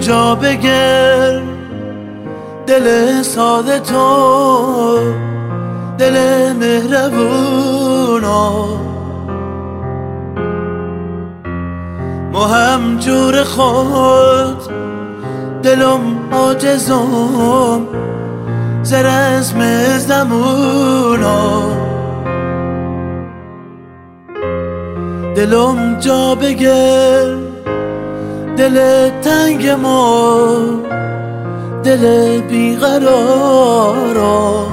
جا بگر دل ساده تو، دل مهربونا، ما هم جور خود دلم عاجزم ز رسم زمونا، دلم جا بگر دل تنگ ما، دل بیقرارا،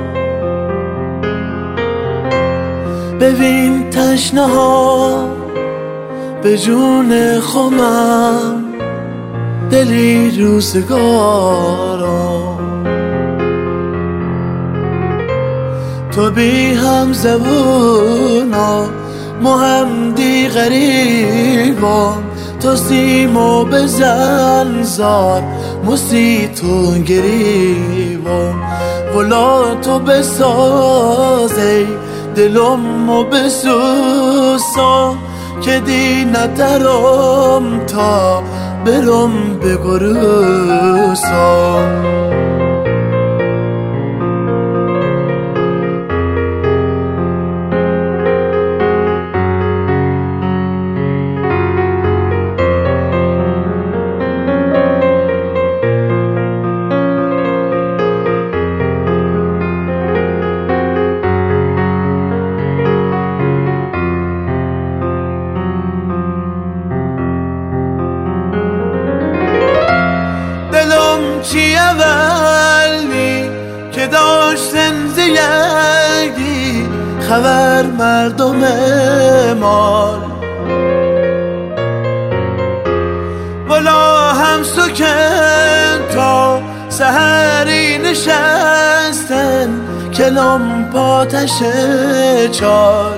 ببین تشنه ها به جون خمم دلی روزگارا، تو بی هم زبونا ما هم دی غریبان، تو سیمو بزن زار موسی تو گریبان، ولا تو بسازی دلمو بسوسا که دی ندارم تا برم به گروسا. چی اولی که داشتن زیگی خبر مردم مال، ولا هم سکن تا سحری نشستن کلام پاتش چال،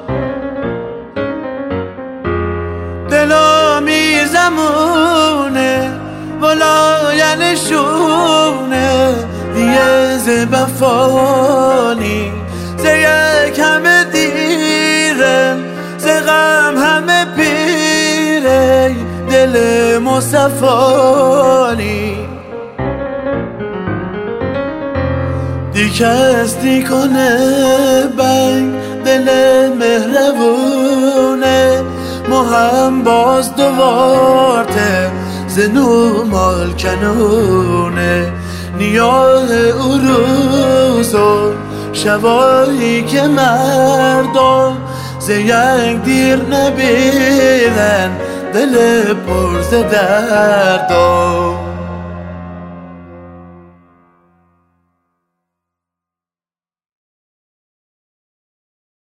دلامی زمونه ولا یعنی شونه دیگه زبفانی ز یک همه دیرن ز غم همه پیره دل مصفانی، دی کس دی کنه بنگ دل مهربونه، ما هم باز دوارته زنو مال کنونه، نیاه او روز و شبایی که مردم ز یک دیر نبیدن دل پر ز دردم.